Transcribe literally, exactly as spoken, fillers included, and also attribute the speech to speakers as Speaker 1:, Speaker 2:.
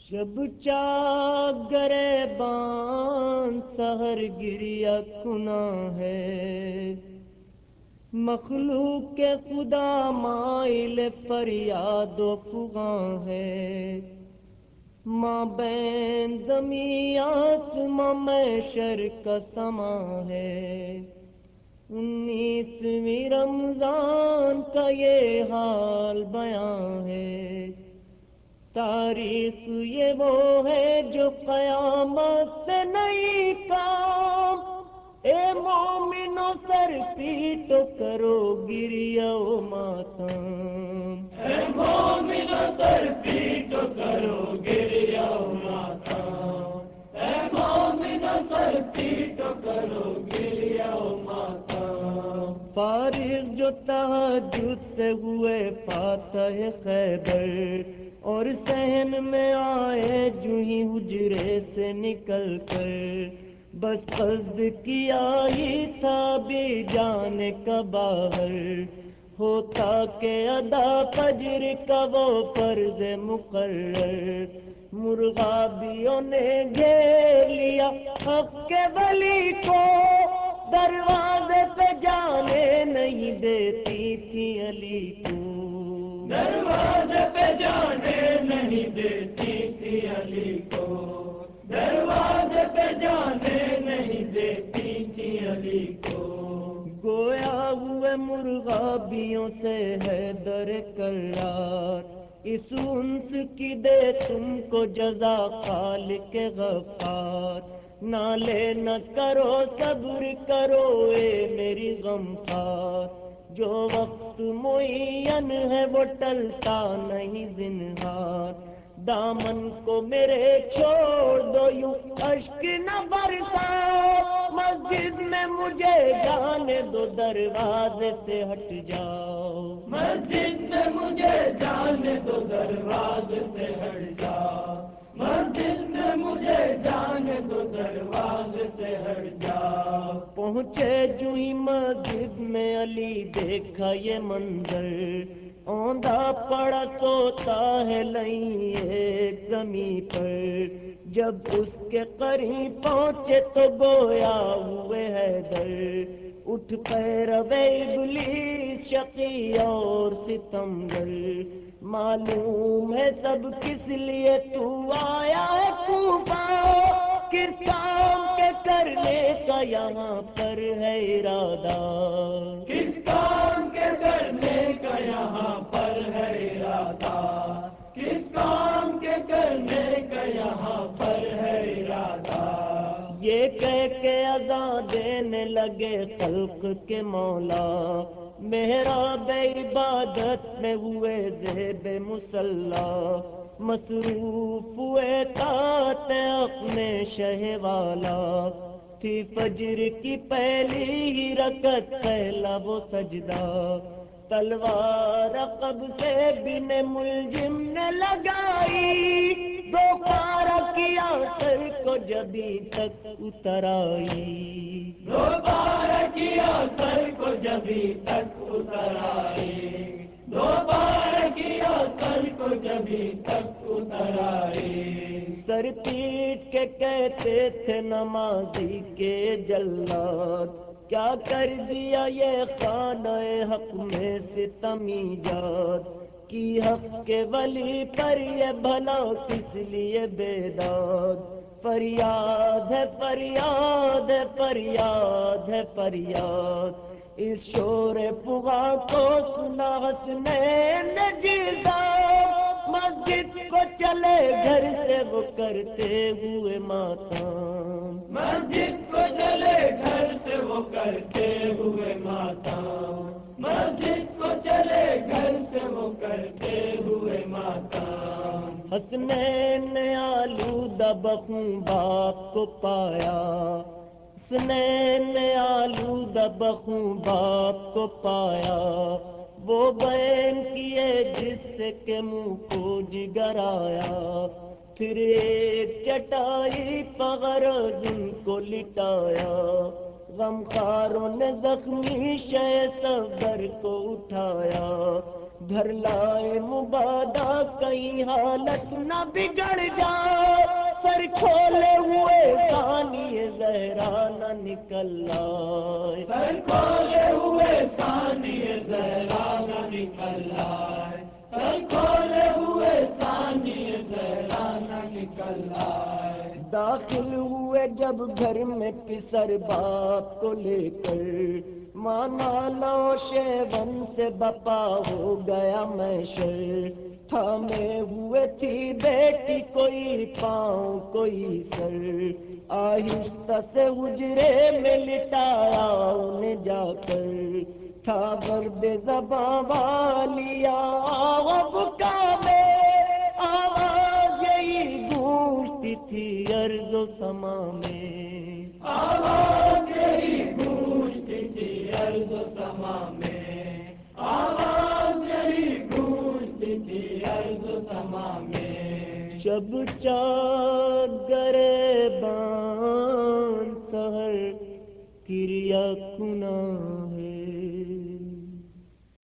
Speaker 1: شب چاگرے بان سحر گریا کنا ہے، مخلوق کے خدا مائل فریاد و فغاں ہے، ماں بین زمین آسماں میں شر کا سما ہے، انیسویں رمضان کا یہ حال بیان ہے، تاریخ یہ وہ ہے جو قیامت سے نہیں کام، اے مومنو سر پیٹو کرو گریا و ماتم،
Speaker 2: اے مومنو سر پیٹو کرو گریا و ماتم، اے مومنو سر پیٹو کرو گریا و ماتم۔
Speaker 1: فارغ جو تہجد سے ہوئے فاتح خیبر، اور صحن میں آئے جو ہی حجرے سے نکل کر، بس قصد کیا ہی تھا بھی جانے کا باہر، ہوتا کہ ادا فجر کا وہ فرض مقرر، مرغابیوں نے گھیر لیا حق کے ولی کو، دروازے پہ جانے نہیں دیتی تھی علی کو،
Speaker 2: دروازے پہ جانے نہیں دیتی تھی علی کو، دروازے پہ جانے نہیں دیتی تھی علی کو،
Speaker 1: گویا ہوئے مرغابیوں سے ہے در کرار، اس انس کی دے تم کو جزا خالق غفار، نالے نہ کرو صبر کرو اے میری غمخوار، جو وقت معین ہے وہ ٹلتا نہیں زنہار، دامن کو میرے چھوڑ دو یوں اشک نہ برساؤ، مسجد میں مجھے جانے دو دروازے سے ہٹ جاؤ،
Speaker 2: مسجد میں مجھے جانے دو دروازے سے ہٹ جاؤ، مسجد میں مجھے جانے دو دروازے سے ہٹ جاؤ،
Speaker 1: پہنچے جو ہی مسجد میں علی دیکھا یہ منظر، اوندا پڑا سوتا ہے لئی ایک زمین پر، جب اس کے قریب پہنچے تو گویا ہوئے حیدر، اٹھ پیرو ابلیس شقی اور ستمگر، معلوم ہے سب کس لیے تو آیا ہے کوفہ، کس کام کے کرنے کا یہاں پر ہے ارادہ،
Speaker 2: کس کام کے کرنے کا یہاں پر ہے ارادہ، کس کام کے کرنے کا یہاں پر ہے ارادہ،
Speaker 1: یہ کہہ کے اذان دینے لگے خلق کے مولا، محراب عبادت میں ہوئے زیب مصلی، مصروف ہوئے طاعت اپنے شہ والا، تھی فجر کی پہلی ہی رکعت پہلا وہ سجدہ، تلوار رقب سے بن ملجم نے لگائی، دو پارا کیا سر کو جبھی تک اتر آئی،
Speaker 2: دوبارہ کیا سر کو جبھی تک اتر آئی، دوبارہ کیا سر کو جبھی تک اتر آئی،
Speaker 1: سر پیٹ کے کہتے تھے نمازی کے جلاد، کیا کر دیا یہ خانہ حق میں ستم ایجاد، کی حق کے ولی پر یہ بھلا کس لیے بیداد، فریاد ہے فریاد ہے فریاد ہے فریاد، اس شور پغا کو سنا حسنین نے جیزا، مسجد کو چلے گھر سے وہ کرتے ہوئے ماتم،
Speaker 2: مسجد کو چلے گھر سے وہ کرتے ہوئے ماتم، مسجد کو چلے گھر سے وہ کرتے ہوئے ماتم،
Speaker 1: حسنین نے آلودہ بخوں باپ کو پایا، حسنین نے آلودہ بخوں باپ کو پایا، وہ بین کیے جس سے کہ منہ کو جگر آیا، پھر ایک چٹائی پغرض ان کو لٹایا، غمخاروں نے زخمی شہ صفدر کو اٹھایا، گھر لائے مبادا کہیں حالت نہ بگڑ جائے، سر کھولے ہوئے ثانی زہرا نہ نکل آئے،
Speaker 2: سر کھولے ہوئے ثانی زہرا نہ نکل آئے، سر کھولے ہوئے ثانی زہرا نہ نکل آئے۔
Speaker 1: داخل ہوئے جب گھر میں پسر باپ کو لے کر، مانا لو شیون سے بپا ہو گیا محشر، تھامے ہوئے تھی بیٹی کوئی پاؤں کوئی سر، آہستہ سے حجرے میں لٹایا انہیں جا کر، تھا برد زباں والیا بکا میں آواز یہی گونجتی تھی ارض و سما میں،
Speaker 2: آواز یہی گونجتی تھی ارض و سما میں، آواز یہی گونجتی تھی ارض و سما میں۔
Speaker 1: شب چاگرے بان سحر کریا کنا ہے،